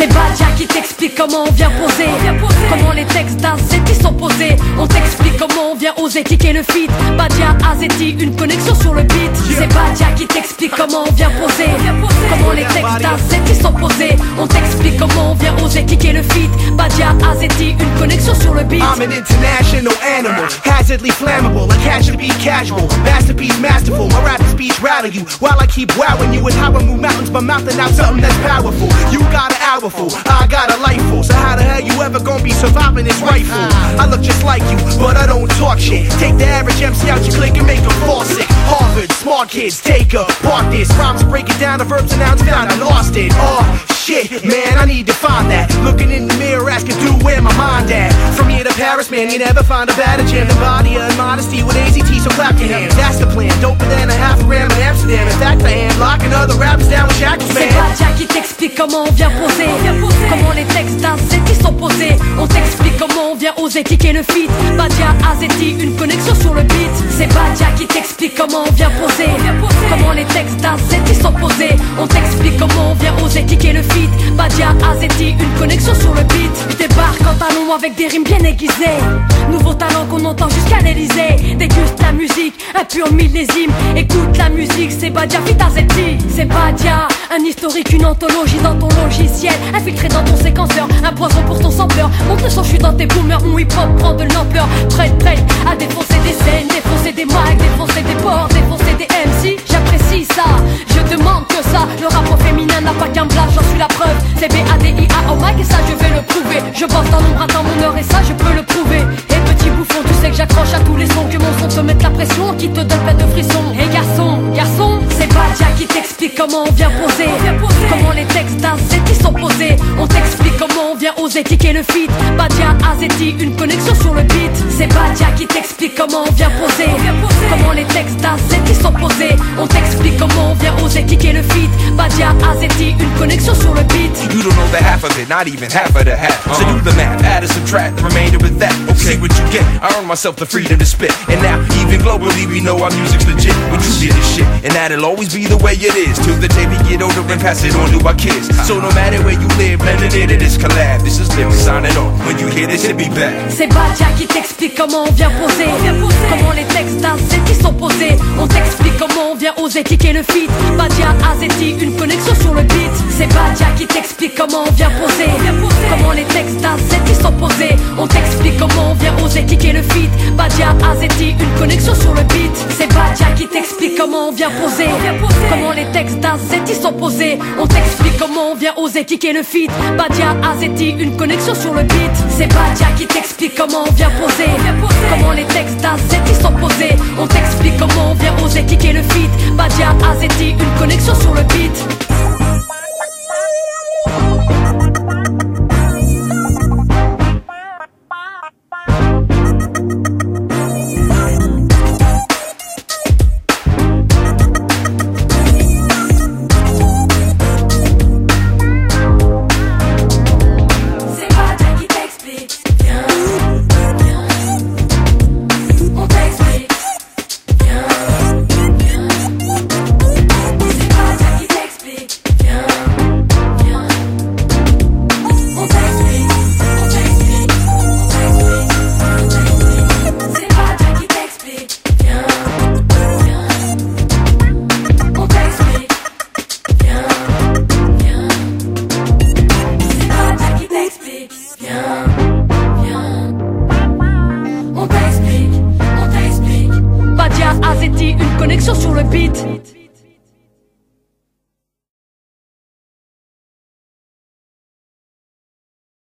C'est Badja qui t'explique comment on vient poser, comment les textes d'Azeti sont posés. On t'explique comment on vient oser kicker le feat. Badja, Azeti, une connexion sur le beat. C'est Badja qui t'explique comment on vient poser, comment les textes d'Azeti sont posés. On t'explique comment on vient oser kicker le feat. Badja, Azeti, une connexion sur le beat. I'm an international animal, hazardly flammable, like cash to be casual. Masterpiece, masterful, my rap speech rattle you while I keep wowing you with how I move mountains by mouthing out something that's powerful. You got an hour full, I got a life full. So how the hell you ever gonna be surviving this rifle? I look just like you, but I don't talk shit. Take the average MC out your clique and make them fall sick. Harvard, smart kids, take a park this. Rhymes break it down to verbs and nouns found, I lost it. Oh shit, man, I need to find that. Looking in the mirror, asking, dude, where my mind at? From here to Paris, man, you never find a better jam. The body of modesty with AZT, so clap your hands. That's the plan, doper than a half a gram in Amsterdam. In fact, I am locking other rappers down with shackles, man. C'est Badja qui t'explique comment on vient poser, comment les textes d'Azeti sont posés. On t'explique comment on vient oser kicker le feat. Badja, Azeti, une connexion sur le beat. C'est Badja qui t'explique comment on vient poser, comment les textes d'Azeti sont posés. On t'explique comment on vient oser kicker le feat. Badja, Azeti, une connexion sur le beat. Je débarque en talon avec des rimes bien aiguisées. Nouveau talent qu'on entend jusqu'à l'Elysée. Déguste la musique, un pur millésime. Écoute la musique, c'est Badja fit Azeti. C'est Badja, un historique, une anthologie dans ton logiciel. Infiltré dans ton séquenceur, un poison pour ton sampleur. Monte le son, je suis dans tes boomers. Mon hip-hop prend de l'ampleur. Prête à défoncer des scènes, défoncer des mics, défoncer des ports, défoncer des MC. J'apprécie ça, je demande que ça. Le rap au féminin n'a pas qu'un blast, j'en suis la preuve. C'est BADIA au mic et ça je vais le prouver. Je bosse dans l'ombre, attends mon heure et ça je peux le prouver. Et petit bouffon, tu sais que j'accroche à tous les sons. Que mon son te mette la pression, qui te donne plein de frissons. Et garçon, c'est Badja qui t'explique comment on vient poser, comment les textes d'Azeti sont posés. On t'explique comment on vient oser kicker le feat. Badja, Azeti, une connexion sur le beat. C'est Badja qui t'explique comment on vient poser, comment les textes d'Azeti sont posés. On t'explique comment on vient oser kicker le feat. Badja, Azeti, une connexion sur le beat. You don't know the half of it, not even half of the half. So do the math, add and subtract the remainder with that. Okay, see what you get. I earned myself the freedom to spit. And now, even globally, we know our music's legit. We truly this shit, and that'll always be the way it is. Till the day we get older and pass it on to our kids. So no matter where you live, blending into this collab. This is Living signing off. When you hear this, it be back. C'est Badja qui t'explique comment on vient poser, comment les textes d'Azeti sont posés. On t'explique comment on vient oser kicker le feat. Badja, Azeti, une connexion sur le beat. C'est Badja qui t'explique comment on vient poser, comment les textes d'Azeti sont posés. On t'explique comment on vient oser kicker le feat. Badja, Azeti, une connexion sur le beat. C'est Badja qui t'explique comment on vient poser, comment les textes d'Azeti sont posés. On t'explique comment on vient oser kicker le feat. Badja, Azeti, une connexion sur le beat. C'est Badja qui t'explique comment on vient poser, comment les textes d'Azeti sont posés. On t'explique comment on vient oser kicker le feat. Badja, Azeti, une connexion sur le beat. On t'explique, Badja, Azeti, une connexion sur le beat.